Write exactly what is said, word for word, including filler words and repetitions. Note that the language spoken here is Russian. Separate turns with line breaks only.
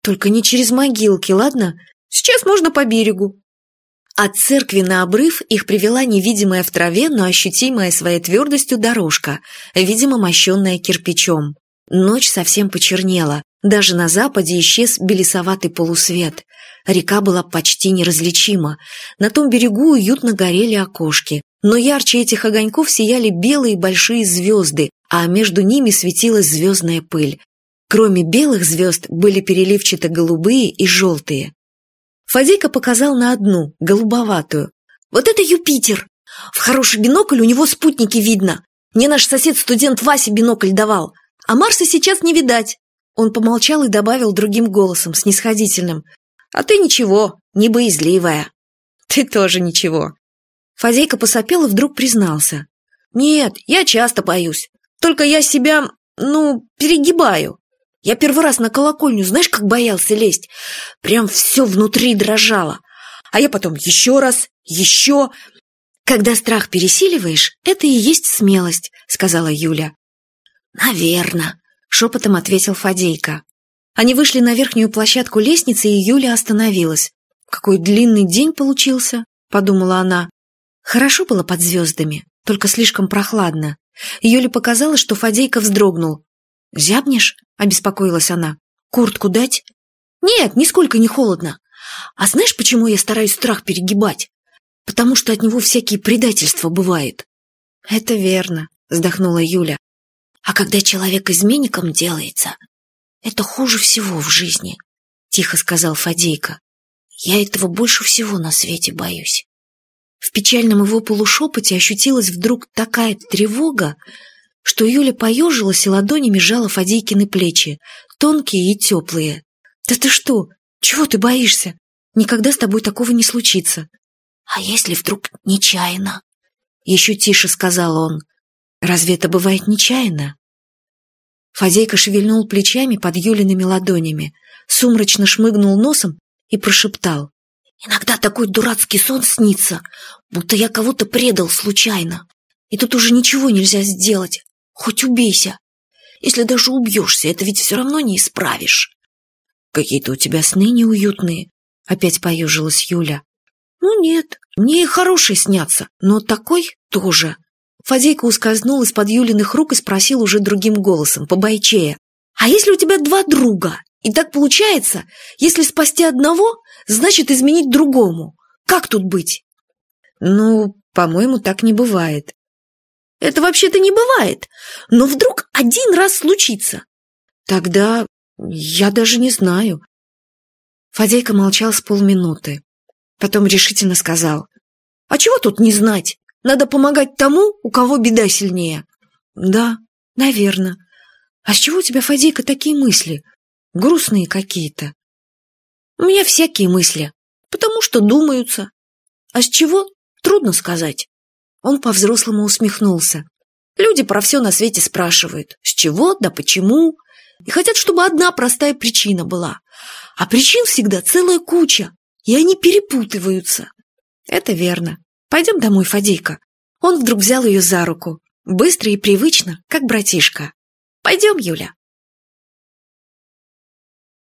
Только не через могилки, ладно? Сейчас можно по берегу». От церкви на обрыв их привела невидимая в траве, но ощутимая своей твердостью дорожка, видимо, мощенная кирпичом. Ночь совсем почернела. Даже на западе исчез белесоватый полусвет. Река была почти неразличима. На том берегу уютно горели окошки. Но ярче этих огоньков сияли белые большие звезды, а между ними светилась звездная пыль. Кроме белых звезд были переливчато-голубые и желтые. Фадейка показал на одну, голубоватую. «Вот это Юпитер! В хороший бинокль у него спутники видно. Мне наш сосед-студент Вася бинокль давал. А Марса сейчас не видать». Он помолчал и добавил другим голосом, снисходительным: «А ты ничего, не боязливая». «Ты тоже ничего». Фадейка посопел и вдруг признался: «Нет, я часто боюсь. Только я себя, ну, перегибаю. Я первый раз на колокольню, знаешь, как боялся лезть? Прям все внутри дрожало. А я потом еще раз, еще...» «Когда страх пересиливаешь, это и есть смелость», — сказала Юля. «Наверно», — шепотом ответил Фадейка. Они вышли на верхнюю площадку лестницы, и Юля остановилась. «Какой длинный день получился», — подумала она. Хорошо было под звездами, только слишком прохладно. Юле показалось, что Фадейка вздрогнул. «Зябнешь?» — обеспокоилась она. «Куртку дать?» «Нет, нисколько не холодно. А знаешь, почему я стараюсь страх перегибать? Потому что от него всякие предательства бывает». «Это верно», — вздохнула Юля. «А когда человек изменником делается, это хуже всего в жизни», — тихо сказал Фадейка. «Я этого больше всего на свете боюсь». В печальном его полушепоте ощутилась вдруг такая тревога, что Юля поежилась и ладонями сжала Фадейкины плечи, тонкие и теплые. «Да ты что? Чего ты боишься? Никогда с тобой такого не случится». «А если вдруг нечаянно?» — еще тише сказал он. «Разве это бывает нечаянно?» Фадейка шевельнул плечами под Юлиными ладонями, сумрачно шмыгнул носом и прошептал: «Иногда такой дурацкий сон снится, будто я кого-то предал случайно. И тут уже ничего нельзя сделать, хоть убейся. Если даже убьешься, это ведь все равно не исправишь». «Какие-то у тебя сны неуютные», — опять поежилась Юля. «Ну нет, мне и хорошие снятся, но такой тоже». Фадейка ускользнул из-под Юлиных рук и спросил уже другим голосом, побойчее: «А если у тебя два друга? И так получается, если спасти одного, значит изменить другому. Как тут быть?» «Ну, по-моему, так не бывает». «Это вообще-то не бывает, но вдруг один раз случится». «Тогда я даже не знаю». Фадейка молчал с полминуты. Потом решительно сказал: «А чего тут не знать? Надо помогать тому, у кого беда сильнее». «Да, наверное. А с чего у тебя, Фадейка, такие мысли? Грустные какие-то». «У меня всякие мысли, потому что думаются. А с чего? Трудно сказать». Он по-взрослому усмехнулся. «Люди про все на свете спрашивают. С чего, да почему? И хотят, чтобы одна простая причина была. А причин всегда целая куча, и они перепутываются». «Это верно. Пойдем домой, Фадейка». Он вдруг взял ее за руку, быстро и привычно, как братишка. «Пойдем, Юля».